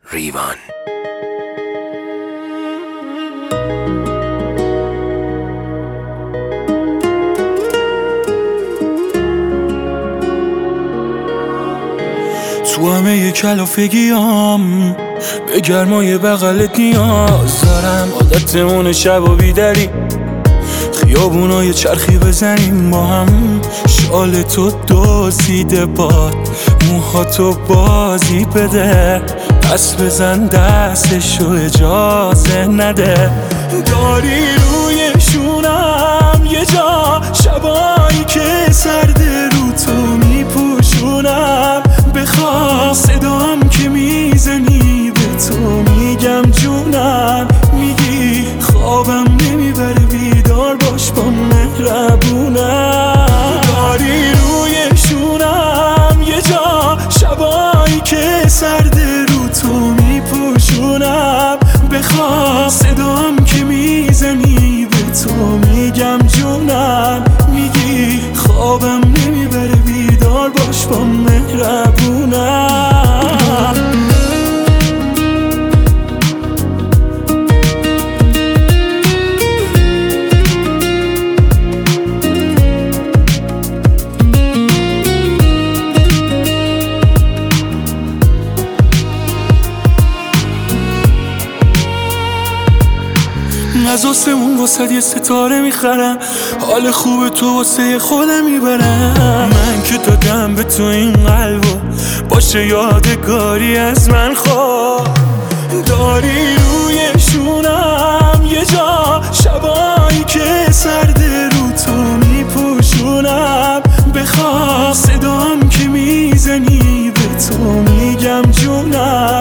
ریوان. تو همه یه کلافگیام به گرمای بغلت نیاز دارم. عادتمون شب و بیدری خیابونای چرخی بزنیم با هم. شال تو دزدیده باد موهاتو بازی بده، پس بزن دستشو اجازه نده. داری روی شونم یه جا، شبایی که سرد رو تو میپوشونم. بخواه صدام که میزنی به تو میگم جونم. میگی خوابم نمیبره بیدار باش با مهربونم. داری روی شونم یه جا، شبایی که سرد رو تو میپوشونم. بخواه صدام که میزنی به تو میگم جونم. میگی خوابم نمیبره بیدار باش با مهربونم. از آسمون واسه یه ستاره میخرم، حال خوب تو واسه خودم میبرم. من که دادم به تو این قلبو باشه یادگاری از من. خواه داری روی شونم یه جا، شبایی که سرد رو تو میپوشونم. بخواه صدام که میزنی به تو میگم جونم.